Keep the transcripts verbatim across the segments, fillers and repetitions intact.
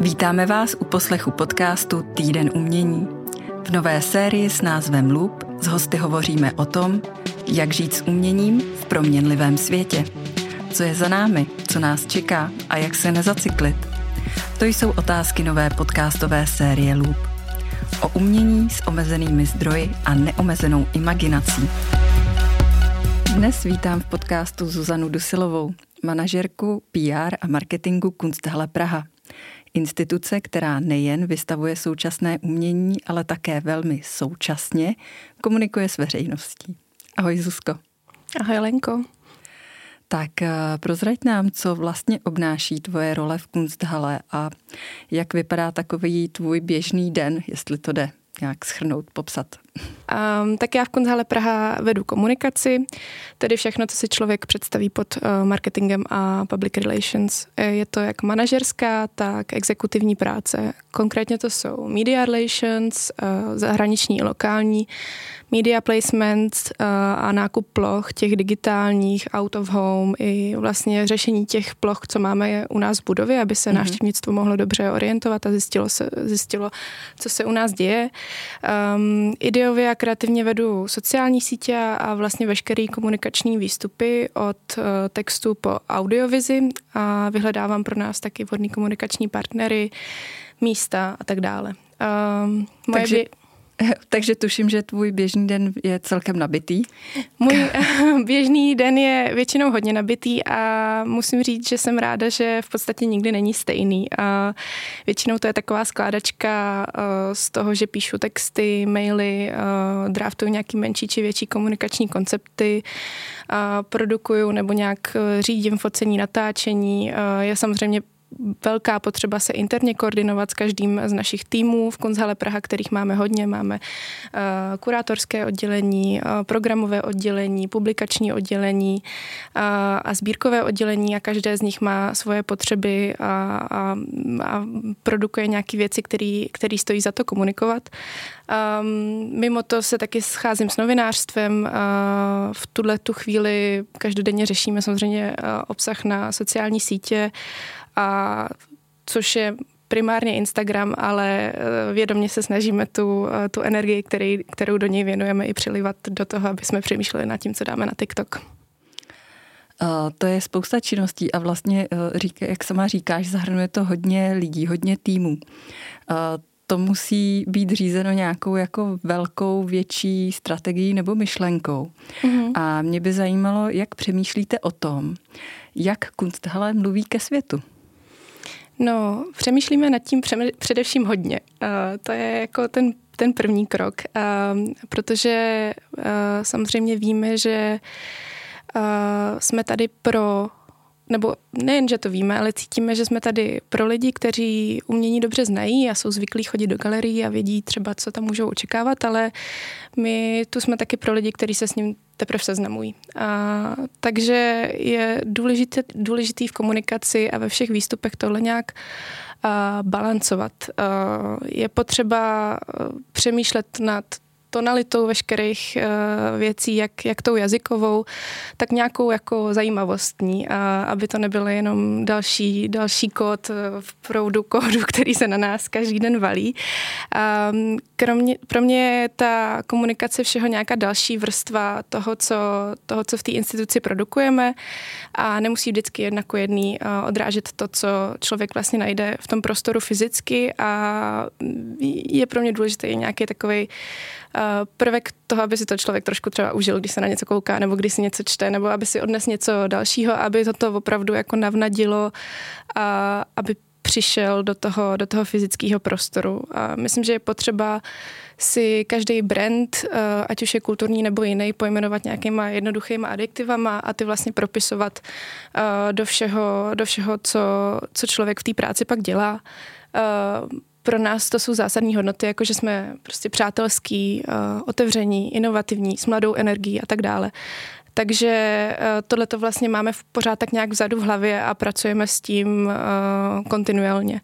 Vítáme vás u poslechu podcastu Týden umění. V nové sérii s názvem Loop s hosty hovoříme o tom, jak žít s uměním v proměnlivém světě. Co je za námi, co nás čeká a jak se nezacyklit. To jsou otázky nové podcastové série Loop. O umění s omezenými zdroji a neomezenou imaginací. Dnes vítám v podcastu Zuzanu Dusilovou, manažerku P R a marketingu Kunsthalle Praha. Instituce, která nejen vystavuje současné umění, ale také velmi současně komunikuje s veřejností. Ahoj Zuzko. Ahoj Lenko. Tak prozrať nám, co vlastně obnáší tvoje role v Kunsthalle a jak vypadá takový tvůj běžný den, jestli to jde nějak shrnout, popsat. Um, tak já v Kunsthalle Praha vedu komunikaci, tedy všechno, co si člověk představí pod uh, marketingem a public relations. Je to jak manažerská, tak exekutivní práce. Konkrétně to jsou media relations, uh, zahraniční i lokální, media placement uh, a nákup ploch, těch digitálních, out of home i vlastně řešení těch ploch, co máme u nás v budově, aby se mm-hmm. návštěvnictvo mohlo dobře orientovat a zjistilo, se, zjistilo co se u nás děje. Um, ideově a kreativně vedu sociální sítě a vlastně veškerý komunikační výstupy od uh, textu po audiovizi a vyhledávám pro nás taky vhodný komunikační partnery, místa a tak dále. Um, moje Takže... bě- Takže tuším, že tvůj běžný den je celkem nabitý. Můj běžný den je většinou hodně nabitý a musím říct, že jsem ráda, že v podstatě nikdy není stejný. A většinou to je taková skládačka z toho, že píšu texty, maily, draftuju nějaký menší či větší komunikační koncepty, produkuju nebo nějak řídím focení, natáčení. Je samozřejmě velká potřeba se interně koordinovat s každým z našich týmů v Kunsthalle Praha, kterých máme hodně. Máme uh, kurátorské oddělení, uh, programové oddělení, publikační oddělení uh, a sbírkové oddělení a každé z nich má svoje potřeby a, a, a produkuje nějaké věci, které stojí za to komunikovat. Um, mimo to se taky scházím s novinářstvem. Uh, v tuhle tu chvíli každodenně řešíme samozřejmě uh, obsah na sociální sítě, a což je primárně Instagram, ale vědomě se snažíme tu, tu energii, který, kterou do něj věnujeme, i přilivat do toho, aby jsme přemýšleli nad tím, co dáme na TikTok. Uh, to je spousta činností a vlastně, uh, říká, jak sama říkáš, zahrnuje to hodně lidí, hodně týmů. Uh, to musí být řízeno nějakou jako velkou, větší strategií nebo myšlenkou. Mm-hmm. A mě by zajímalo, jak přemýšlíte o tom, jak Kunsthalle mluví ke světu. No, přemýšlíme nad tím především hodně. Uh, to je jako ten, ten první krok, uh, protože uh, samozřejmě víme, že uh, jsme tady pro, nebo nejen, že to víme, ale cítíme, že jsme tady pro lidi, kteří umění dobře znají a jsou zvyklí chodit do galerií a vědí třeba, co tam můžou očekávat, ale my tu jsme taky pro lidi, kteří se s ním teprve seznamují. A, takže je důležitý, důležitý v komunikaci a ve všech výstupech tohle nějak a, balancovat. A, je potřeba přemýšlet nad tonalitou veškerých uh, věcí, jak, jak tou jazykovou, tak nějakou jako zajímavostní, a aby to nebylo jenom další, další kód v proudu kódu, který se na nás každý den valí. Um, kromě, pro mě je ta komunikace všeho nějaká další vrstva toho, co, toho, co v té instituci produkujeme a nemusí vždycky jedna ku jedný uh, odrážet to, co člověk vlastně najde v tom prostoru fyzicky a je pro mě důležitý nějaký takovej prvek toho, aby si to člověk trošku třeba užil, když se na něco kouká, nebo když si něco čte, nebo aby si odnes něco dalšího, aby to, to opravdu jako navnadilo a aby přišel do toho, do toho fyzického prostoru. A myslím, že je potřeba si každý brand, ať už je kulturní nebo jiný, pojmenovat nějakýma jednoduchýma adjektivama a ty vlastně propisovat do všeho, do všeho co, co člověk v té práci pak dělá. Pro nás to jsou zásadní hodnoty, jako že jsme prostě přátelský, otevření, inovativní, s mladou energií a tak dále. Takže tohle to vlastně máme pořád tak nějak vzadu v hlavě a pracujeme s tím kontinuálně.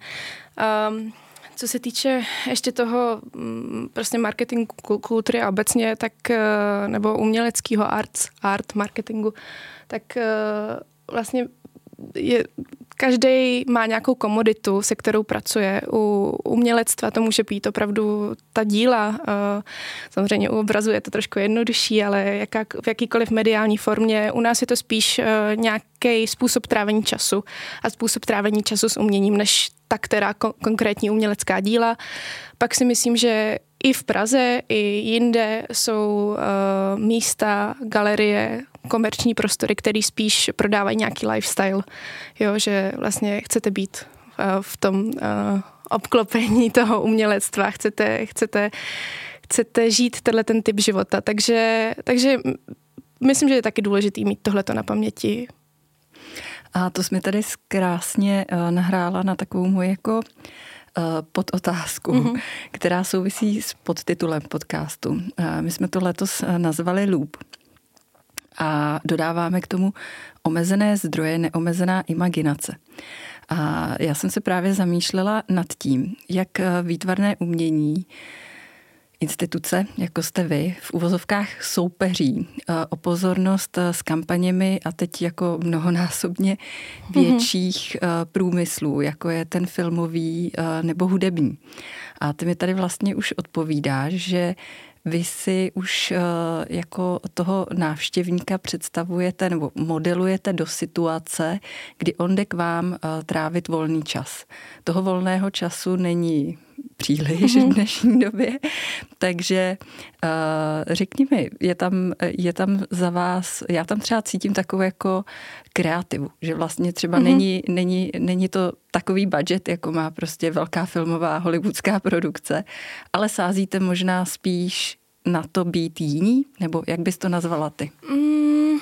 Co se týče ještě toho prostě marketingu, kultury a obecně, tak nebo uměleckého art, art marketingu, tak vlastně je každý má nějakou komoditu, se kterou pracuje. U umělectva to může být opravdu ta díla. Samozřejmě u obrazu je to trošku jednodušší, ale jaká, v jakýkoliv mediální formě. U nás je to spíš nějaký způsob trávení času a způsob trávení času s uměním, než ta, která kon- konkrétní umělecká díla. Pak si myslím, že i v Praze, i jinde jsou uh, místa, galerie, komerční prostory, které spíš prodávají nějaký lifestyle. Jo, že vlastně chcete být uh, v tom uh, obklopení toho umělectva, chcete, chcete, chcete žít tenhle ten typ života. Takže, takže myslím, že je taky důležitý mít tohleto na paměti. A to jsi mi tady krásně uh, nahrála na takovou moji jako podotázku, mm-hmm. která souvisí s podtitulem podcastu. My jsme to letos nazvali Loop a dodáváme k tomu omezené zdroje, neomezená imaginace. A já jsem se právě zamýšlela nad tím, jak výtvarné umění, instituce, jako jste vy, v uvozovkách soupeří o pozornost s kampaněmi a teď jako mnohonásobně větších mm-hmm. průmyslů, jako je ten filmový nebo hudební. A ty mi tady vlastně už odpovídáš, že vy si už jako toho návštěvníka představujete nebo modelujete do situace, kdy on jde k vám trávit volný čas. Toho volného času není příliš v dnešní době, takže uh, řekni mi, je tam, je tam za vás, já tam třeba cítím takovou jako kreativu, že vlastně třeba mm-hmm. není, není, není to takový budget, jako má prostě velká filmová hollywoodská produkce, ale sázíte možná spíš na to být jiný, nebo jak bys to nazvala ty? Mm,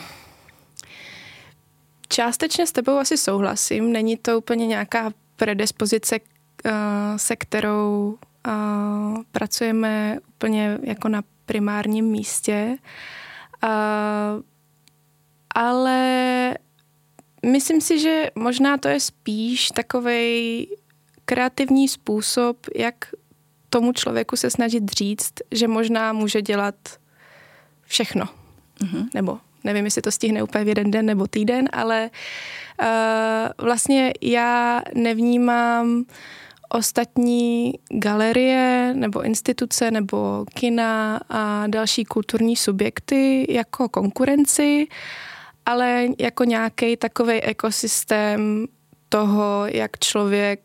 částečně s tebou asi souhlasím, není to úplně nějaká predispozice, se kterou uh, pracujeme úplně jako na primárním místě. Uh, ale myslím si, že možná to je spíš takovej kreativní způsob, jak tomu člověku se snažit říct, že možná může dělat všechno. Mm-hmm. Nebo nevím, jestli to stihne úplně v jeden den nebo týden, ale uh, vlastně já nevnímám ostatní galerie nebo instituce nebo kina a další kulturní subjekty jako konkurenci, ale jako nějaký takovej ekosystém toho, jak člověk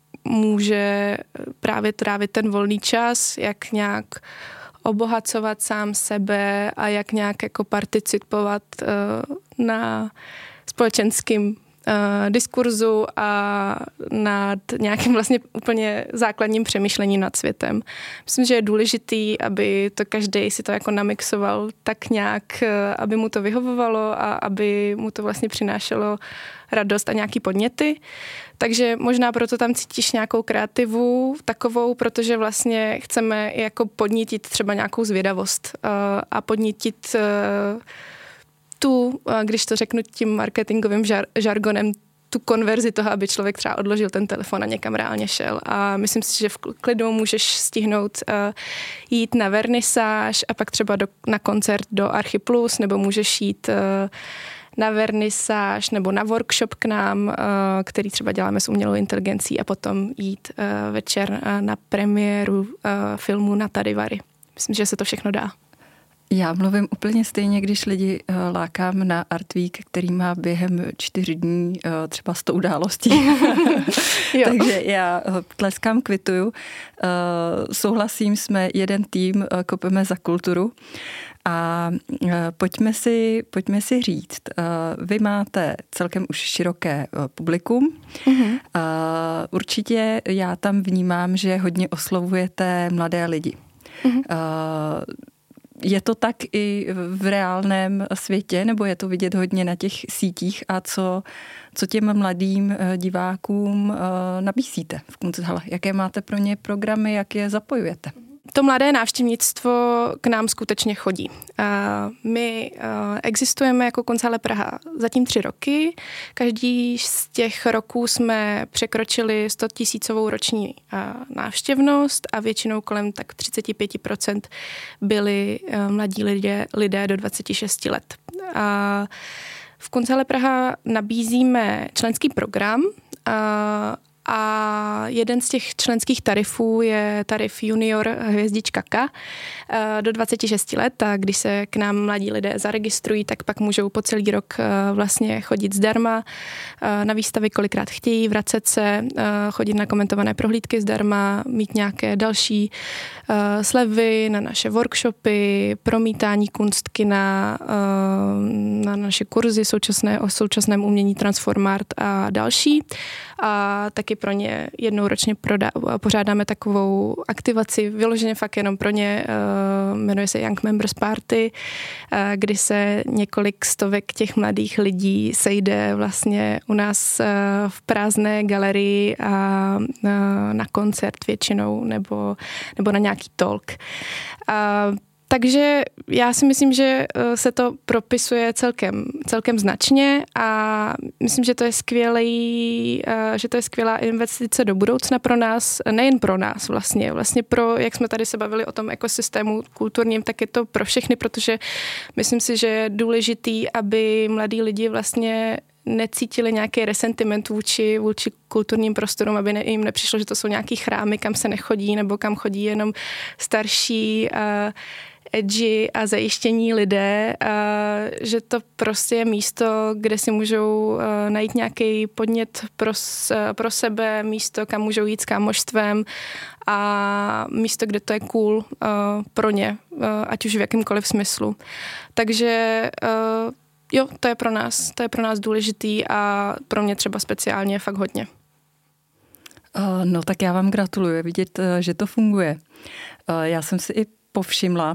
může právě trávit ten volný čas, jak nějak obohacovat sám sebe a jak nějak jako participovat uh, na společenském Uh, diskurzu a nad nějakým vlastně úplně základním přemýšlením nad světem. Myslím, že je důležitý, aby to každý si to jako namixoval tak nějak, uh, aby mu to vyhovovalo a aby mu to vlastně přinášelo radost a nějaký podněty. Takže možná proto tam cítíš nějakou kreativu takovou, protože vlastně chceme jako podnítit třeba nějakou zvědavost uh, a podnítit uh, tu, když to řeknu tím marketingovým žar, žargonem, tu konverzi toho, aby člověk třeba odložil ten telefon a někam reálně šel. A myslím si, že v klidu můžeš stihnout uh, jít na vernisáž a pak třeba do, na koncert do Archiplus, nebo můžeš jít uh, na vernisáž nebo na workshop k nám, uh, který třeba děláme s umělou inteligencí a potom jít uh, večer uh, na premiéru uh, filmu Nata Vary. Myslím, že se to všechno dá. Já mluvím úplně stejně, když lidi uh, lákám na Art Week, který má během čtyř dní uh, třeba sto událostí. Takže já tleskám, kvituju. Uh, souhlasím, jsme jeden tým, uh, kopeme za kulturu. A uh, pojďme si, pojďme si říct, uh, vy máte celkem už široké uh, publikum. Mm-hmm. Uh, určitě já tam vnímám, že hodně oslovujete mladé lidi. Mm-hmm. Uh, Je to tak i v reálném světě, nebo je to vidět hodně na těch sítích a co, co těm mladým divákům nabízíte v Kunsthalle? Jaké máte pro ně programy, jak je zapojujete? To mladé návštěvnictvo k nám skutečně chodí. My existujeme jako Kunsthalle Praha zatím tři roky. Každý z těch roků jsme překročili sto tisícovou roční návštěvnost a většinou kolem tak třicet pět procent byli mladí lidé, lidé do dvacet šest let. A V Kunsthalle Praha nabízíme členský program a A jeden z těch členských tarifů je tarif Junior hvězdička K do dvacet šest let, a když se k nám mladí lidé zaregistrují, tak pak můžou po celý rok vlastně chodit zdarma na výstavy, kolikrát chtějí, vracet se, chodit na komentované prohlídky zdarma, mít nějaké další slevy na naše workshopy, promítání kunstkina, na naše kurzy současné, o současném umění Transformart a další. A taky pro ně jednou ročně prodá, pořádáme takovou aktivaci, vyloženě fakt jenom pro ně, uh, jmenuje se Young Members Party, uh, kdy se několik stovek těch mladých lidí sejde vlastně u nás uh, v prázdné galerii a uh, na koncert většinou nebo, nebo na nějaký talk. Uh, Takže já si myslím, že se to propisuje celkem, celkem značně a myslím, že to je skvělý, že to je skvělá investice do budoucna pro nás, nejen pro nás vlastně, vlastně pro, jak jsme tady se bavili o tom ekosystému kulturním, tak je to pro všechny, protože myslím si, že je důležitý, aby mladí lidi vlastně necítili nějaký resentiment vůči, vůči kulturním prostorům, aby ne, jim nepřišlo, že to jsou nějaký chrámy, kam se nechodí, nebo kam chodí jenom starší uh, edgy a zajištění lidé, uh, že to prostě je místo, kde si můžou uh, najít nějaký podnět pro, uh, pro sebe, místo, kam můžou jít s kámošstvem a místo, kde to je cool uh, pro ně, uh, ať už v jakýmkoliv smyslu. Takže uh, jo, to je pro nás, to je pro nás důležitý a pro mě třeba speciálně fakt hodně. Uh, no tak já vám gratuluji vidět, uh, že to funguje. Uh, já jsem si i povšimla,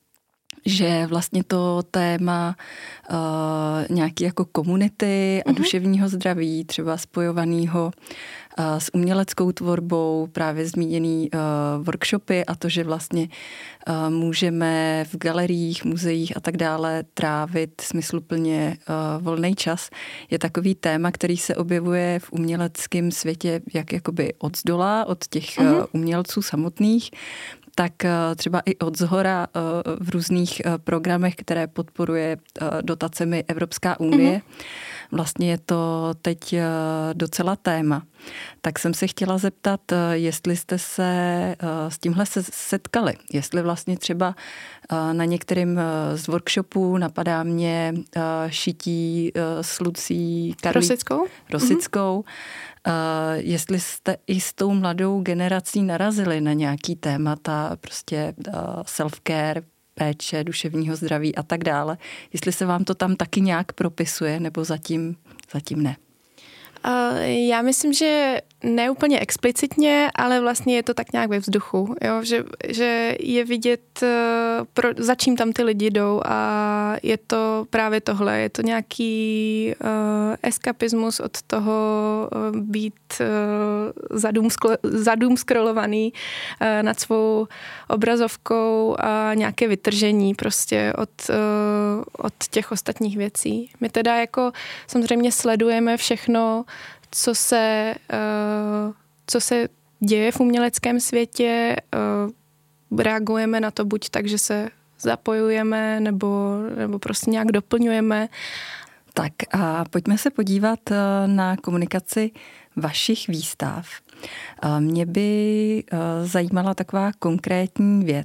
že vlastně to téma uh, nějaký jako komunity a uh-huh. duševního zdraví, třeba spojovaného uh, s uměleckou tvorbou, právě zmíněný uh, workshopy a to, že vlastně uh, můžeme v galeriích, muzeích a tak dále trávit smysluplně uh, volný čas, je takový téma, který se objevuje v uměleckém světě jak jakoby od zdola, od těch uh-huh. uh, umělců samotných, tak třeba i od zhora v různých programech, které podporuje dotacemi Evropská unie. Mm-hmm. Vlastně je to teď docela téma. Tak jsem se chtěla zeptat, jestli jste se s tímhle se setkali. Jestli vlastně třeba na některém z workshopů napadá mě šití s Lucí Karlí... Rosickou. Rosickou. Mm-hmm. Uh, jestli jste i s tou mladou generací narazili na nějaký témata, prostě uh, self-care, péče, duševního zdraví a tak dále. Jestli se vám to tam taky nějak propisuje, nebo zatím, zatím ne? Uh, já myslím, že ne úplně explicitně, ale vlastně je to tak nějak ve vzduchu, jo? Že, že je vidět, uh, pro, za čím tam ty lidi jdou a je to právě tohle, je to nějaký uh, eskapismus od toho uh, být uh, zadům, sklo, zadům scrollovaný uh, nad svou obrazovkou a nějaké vytržení prostě od, uh, od těch ostatních věcí. My teda jako samozřejmě sledujeme všechno, co se, uh, co se děje v uměleckém světě, uh, reagujeme na to buď tak, že se zapojujeme, nebo, nebo prostě nějak doplňujeme. Tak a pojďme se podívat na komunikaci vašich výstav. Mě by zajímala taková konkrétní věc.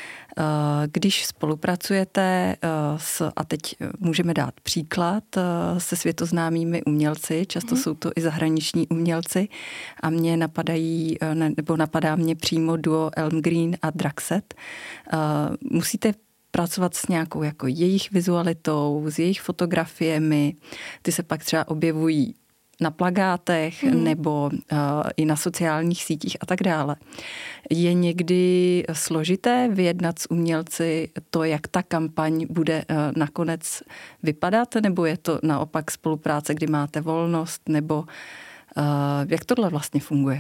Když spolupracujete s, a teď můžeme dát příklad, se světoznámými umělci, často hmm. jsou to i zahraniční umělci a mě napadají, nebo napadá mě přímo duo Elm Green a Draxet. Musíte pracovat s nějakou jako jejich vizualitou, s jejich fotografiemi, ty se pak třeba objevují na plakátech hmm. nebo uh, i na sociálních sítích a tak dále. Je někdy složité vyjednat s umělci to, jak ta kampaň bude uh, nakonec vypadat, nebo je to naopak spolupráce, kdy máte volnost, nebo uh, jak tohle vlastně funguje?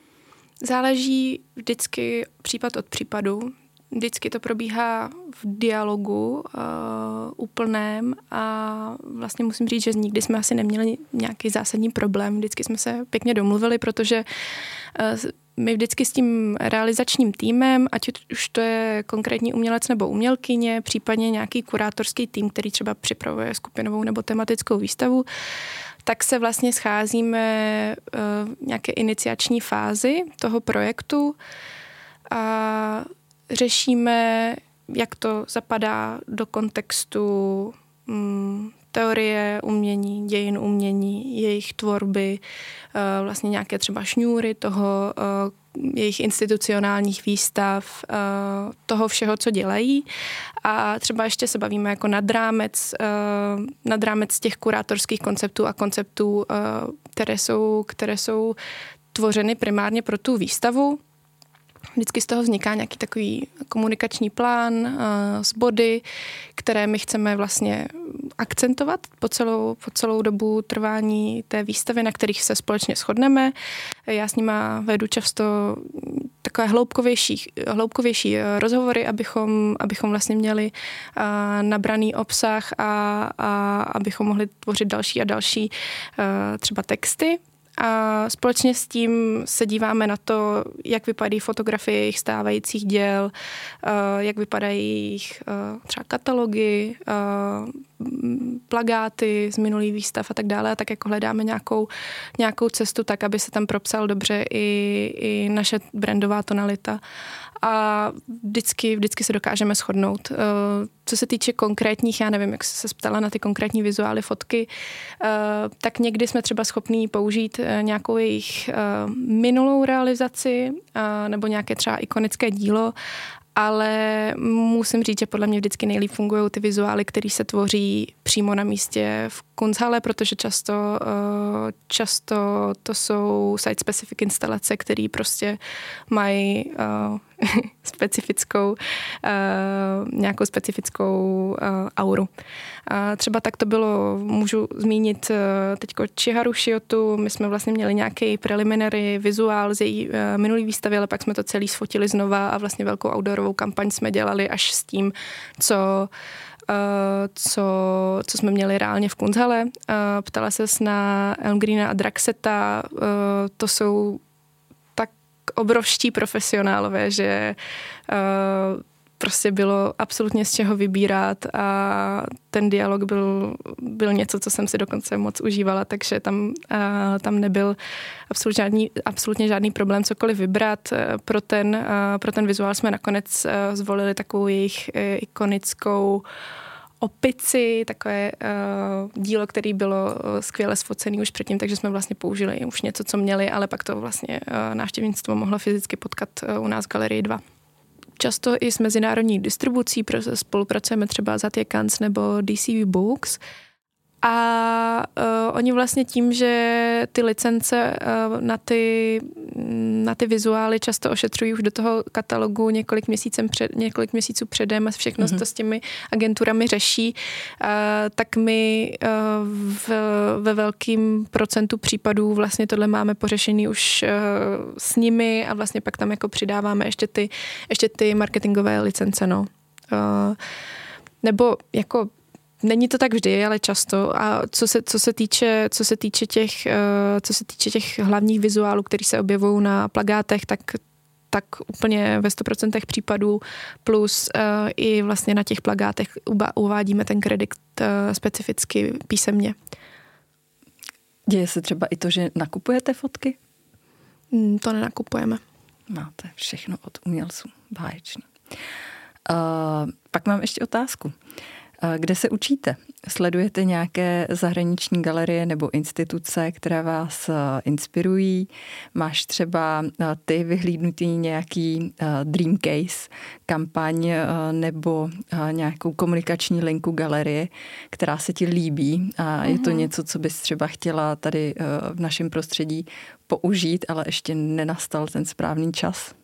Záleží vždycky případ od případu. Vždycky to probíhá v dialogu uh, úplném a vlastně musím říct, že nikdy jsme asi neměli nějaký zásadní problém. Vždycky jsme se pěkně domluvili, protože uh, my vždycky s tím realizačním týmem, ať už to je konkrétní umělec nebo umělkyně, případně nějaký kurátorský tým, který třeba připravuje skupinovou nebo tematickou výstavu, tak se vlastně scházíme v nějaké iniciační fázi toho projektu a řešíme, jak to zapadá do kontextu mm, teorie umění, dějin umění, jejich tvorby, vlastně nějaké třeba šňůry toho, jejich institucionálních výstav, toho všeho, co dělají. A třeba ještě se bavíme jako nad rámec, nad rámec těch kurátorských konceptů a konceptů, které jsou, které jsou tvořeny primárně pro tu výstavu. Vždycky z toho vzniká nějaký takový komunikační plán uh, s body, které my chceme vlastně akcentovat po celou, po celou dobu trvání té výstavy, na kterých se společně shodneme. Já s nima vedu často takové hloubkovější, hloubkovější rozhovory, abychom, abychom vlastně měli uh, nabraný obsah a, a abychom mohli tvořit další a další uh, třeba texty. A společně s tím se díváme na to, jak vypadají fotografie jejich stávajících děl, jak vypadají jejich třeba katalogy, plagáty z minulých výstav a tak dále. A tak jako hledáme nějakou, nějakou cestu tak, aby se tam propsal dobře i, i naše brandová tonalita. A vždycky, vždycky se dokážeme shodnout. Co se týče konkrétních, já nevím, jak jsi se ptala na ty konkrétní vizuály, fotky, tak někdy jsme třeba schopní použít nějakou jejich minulou realizaci nebo nějaké třeba ikonické dílo, ale musím říct, že podle mě vždycky nejlíp fungují ty vizuály, které se tvoří přímo na místě v Kunsthalle, protože často, často to jsou site-specific instalace, které prostě mají uh, specifickou, uh, nějakou specifickou uh, auru. Uh, třeba tak to bylo, můžu zmínit uh, teďko Chiharu Shiotu, my jsme vlastně měli nějaký preliminary vizuál z její uh, minulý výstavy, ale pak jsme to celý sfotili znova a vlastně velkou outdoorovou kampaň jsme dělali až s tím, co Uh, co, co jsme měli reálně v Kunsthalle. Uh, ptala ses na Elmgreena a Draxeta. Uh, to jsou tak obrovští profesionálové, že uh, prostě bylo absolutně z čeho vybírat a ten dialog byl, byl něco, co jsem si dokonce moc užívala, takže tam, uh, tam nebyl absolutně žádný, absolutně žádný problém cokoliv vybrat. Pro ten, uh, pro ten vizuál jsme nakonec uh, zvolili takovou jejich uh, ikonickou opici, takové uh, dílo, které bylo uh, skvěle sfocené už předtím, takže jsme vlastně použili už něco, co měli, ale pak to vlastně uh, návštěvnictvo mohlo fyzicky potkat uh, u nás v Galerii dva. Často i s mezinárodní distribucí spolupracujeme třeba s Atjekans nebo D C V Books. A uh, oni vlastně tím, že ty licence uh, na, ty, na ty vizuály často ošetřují už do toho katalogu několik, měsícem před, několik měsíců předem a všechno mm-hmm. to s těmi agenturami řeší, uh, tak my uh, v, ve velkým procentu případů vlastně tohle máme pořešený už uh, s nimi a vlastně pak tam jako přidáváme ještě ty, ještě ty marketingové licence. No. Uh, nebo jako není to tak vždy, ale často. A co se, co se týče, co se týče těch, co se týče těch hlavních vizuálů, které se objevují na plakátech, tak, tak úplně ve sto procent případů plus uh, i vlastně na těch plakátech uvádíme ten kredit uh, specificky písemně. Děje se třeba i to, že nakupujete fotky? Mm, to nenakupujeme. Máte všechno od umělců. Báječný. Uh, pak mám ještě otázku. Kde se učíte? Sledujete nějaké zahraniční galerie nebo instituce, které vás inspirují? Máš třeba ty vyhlídnutý nějaký dream case, kampaň nebo nějakou komunikační linku galerie, která se ti líbí a je to něco, co bys třeba chtěla tady v našem prostředí použít, ale ještě nenastal ten správný čas?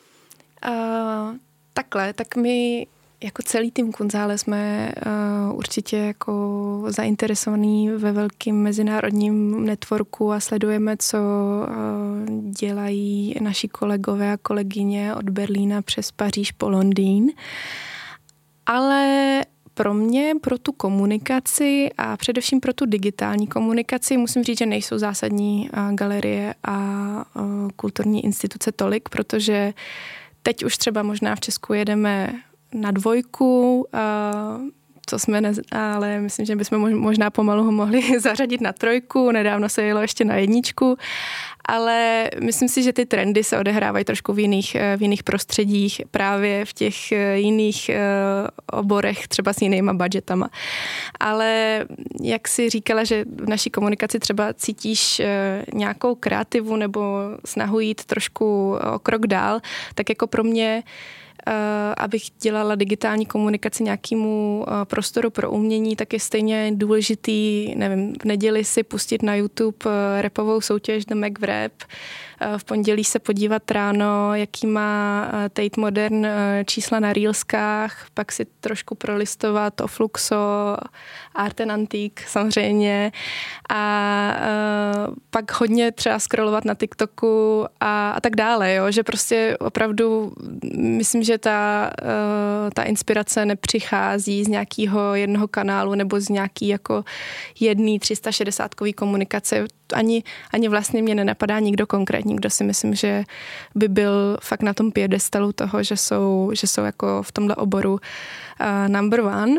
Uh, takhle, tak my jako celý tým Kunsthalle jsme uh, určitě jako zainteresovaní ve velkém mezinárodním networku a sledujeme, co uh, dělají naši kolegové a kolegyně od Berlína přes Paříž po Londýn. Ale pro mě, pro tu komunikaci a především pro tu digitální komunikaci musím říct, že nejsou zásadní galerie a kulturní instituce tolik, protože teď už třeba možná v Česku jedeme na dvojku, co jsme, ne, ale myslím, že bychom možná pomalu ho mohli zařadit na trojku, nedávno se jelo ještě na jedničku, ale myslím si, že ty trendy se odehrávají trošku v jiných, v jiných prostředích, právě v těch jiných oborech, třeba s jinýma budgetama. Ale jak jsi říkala, že v naší komunikaci třeba cítíš nějakou kreativu nebo snahu jít trošku o krok dál, tak jako pro mě abych dělala digitální komunikaci nějakému prostoru pro umění, tak je stejně důležitý, nevím, v neděli si pustit na YouTube rapovou soutěž The Mac Rap, v pondělí se podívat ráno, jaký má Tate Modern čísla na Reelskách, pak si trošku prolistovat o Fluxo, Art and Antique samozřejmě a uh, pak hodně třeba scrollovat na TikToku a, a tak dále, jo? Že prostě opravdu myslím, že ta, uh, ta inspirace nepřichází z nějakého jednoho kanálu nebo z nějaký jako jedný tři sta šedesátkový komunikace. Ani, ani vlastně mě nenapadá nikdo konkrétní, kdo si myslím, že by byl fakt na tom piedestalu toho, že jsou, že jsou jako v tomhle oboru uh, number one.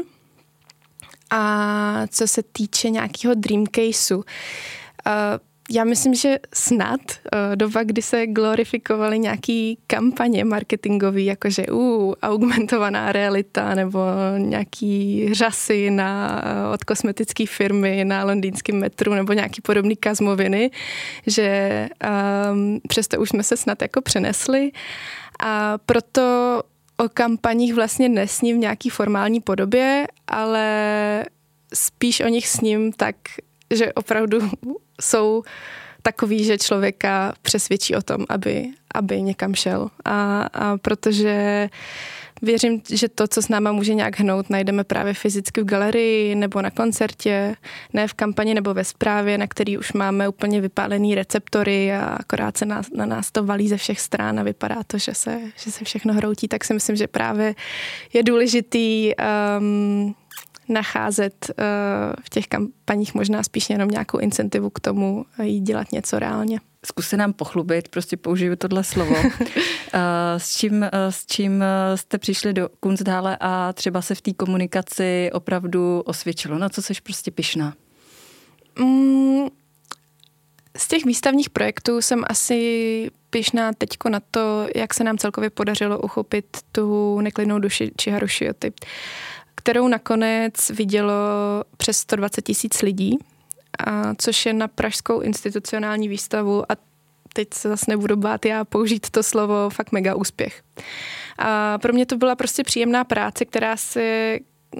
A co se týče nějakého dream caseu, uh, já myslím, že snad uh, doba, kdy se glorifikovaly nějaký kampaně marketingový, jakože uh, augmentovaná realita nebo nějaký řasy na, uh, od kosmetické firmy na londýnském metru nebo nějaký podobný kazmoviny, že um, přesto už jsme se snad jako přenesli a proto o kampaních vlastně nesním v nějaký formální podobě, ale spíš o nich sním tak, že opravdu jsou takový, že člověka přesvědčí o tom, aby, aby někam šel. A, a protože věřím, že to, co s náma může nějak hnout, najdeme právě fyzicky v galerii nebo na koncertě, ne v kampani nebo ve zprávě, na který už máme úplně vypálený receptory a akorát se na, na nás to valí ze všech stran a vypadá to, že se, že se všechno hroutí. Tak si myslím, že právě je důležitý um, nacházet uh, v těch kampaních možná spíš jenom nějakou incentivu k tomu jít dělat něco reálně. Zkuste nám pochlubit, prostě použiju tohle slovo. S čím, s čím jste přišli do Kunsthalle a třeba se v té komunikaci opravdu osvědčilo? Na co jsi prostě pyšná? Mm, z těch výstavních projektů jsem asi pyšná teďko na to, jak se nám celkově podařilo uchopit tu neklidnou duši Chiharu Shioti, kterou nakonec vidělo přes sto dvacet tisíc lidí, a což je na pražskou institucionální výstavu a teď se zase nebudu bát já použít to slovo fakt mega úspěch. A pro mě to byla prostě příjemná práce, která se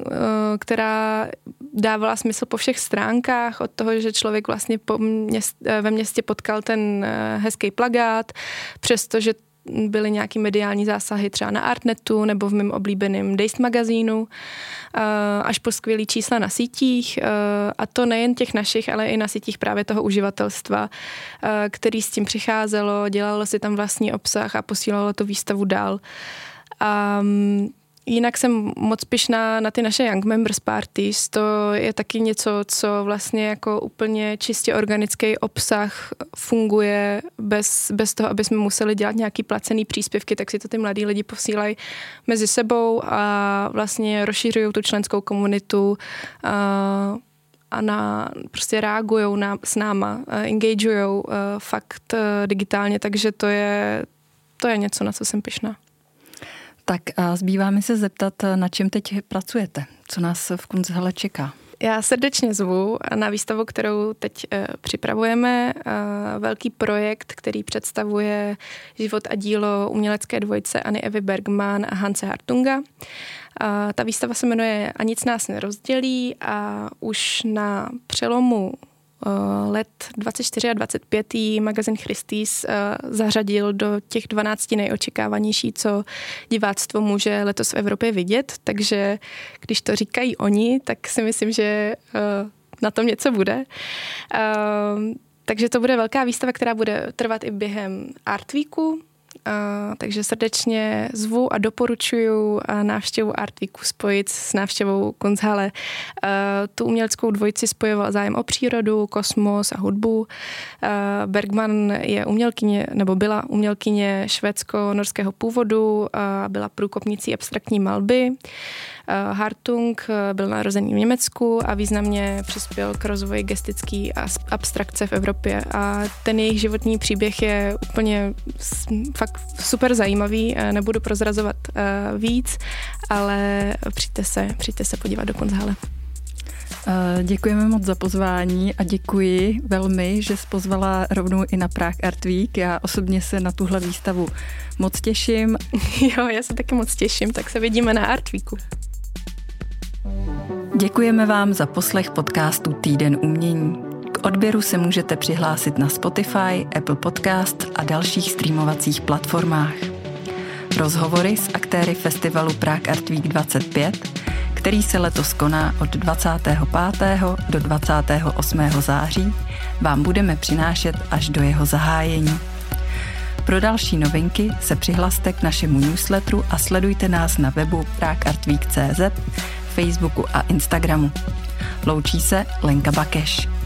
která dávala smysl po všech stránkách, od toho, že člověk vlastně po měst, ve městě potkal ten hezký plakát, přestože byly nějaký mediální zásahy třeba na Artnetu nebo v mém oblíbeném Dazed magazínu, až po skvělý čísla na sítích, a to nejen těch našich, ale i na sítích právě toho uživatelstva, který s tím přicházelo, dělalo si tam vlastní obsah a posílalo to výstavu dál. A jinak jsem moc pyšná na ty naše Young Members Parties. To je taky něco, co vlastně jako úplně čistě organický obsah funguje bez, bez toho, aby jsme museli dělat nějaký placený příspěvky, tak si to ty mladí lidi posílají mezi sebou a vlastně rozšiřují tu členskou komunitu a, a na, prostě reagujou na, s náma, engageujou fakt digitálně, takže to je, to je něco, na co jsem pyšná. Tak a zbývá mi se zeptat, na čem teď pracujete? Co nás v Kunsthalle čeká? Já srdečně zvu na výstavu, kterou teď e, připravujeme. E, velký projekt, který představuje život a dílo umělecké dvojice Anny Evy Bergman a Hanse Hartunga. E, ta výstava se jmenuje A nic nás nerozdělí a už na přelomu let dvacet čtyři a dvacet pět magazín Christie's zařadil do těch dvanácti nejočekávanější, co diváctvo může letos v Evropě vidět, takže když to říkají oni, tak si myslím, že na tom něco bude. Takže to bude velká výstava, která bude trvat i během Art Weeku, takže srdečně zvu a doporučuju návštěvu Art Weeku spojit s návštěvou Kunsthalle. Tu uměleckou dvojici spojoval zájem o přírodu, kosmos a hudbu. Bergman je umělkyně, nebo byla umělkyně švédsko-norského původu, byla průkopnicí abstraktní malby. Hartung byl narozený v Německu a významně přispěl k rozvoji gestické abstrakce v Evropě. A ten jejich životní příběh je úplně fakt super zajímavý. Nebudu prozrazovat víc, ale přijďte se, přijďte se podívat do Kunsthalle. Děkujeme moc za pozvání a děkuji velmi, že jsi pozvala rovnou i na Prague Art Week. Já osobně se na tuhle výstavu moc těším. Jo, já se taky moc těším, tak se vidíme na Art Weeku. Děkujeme vám za poslech podcastu Týden umění. K odběru se můžete přihlásit na Spotify, Apple Podcast a dalších streamovacích platformách. Rozhovory s aktéry festivalu Prague Art Week dvacet pět, který se letos koná od dvacátého pátého do dvacátého osmého září, vám budeme přinášet až do jeho zahájení. Pro další novinky se přihlaste k našemu newsletteru a sledujte nás na webu prague art week tečka cé zet, Facebooku a Instagramu. Loučí se Lenka Bakeš.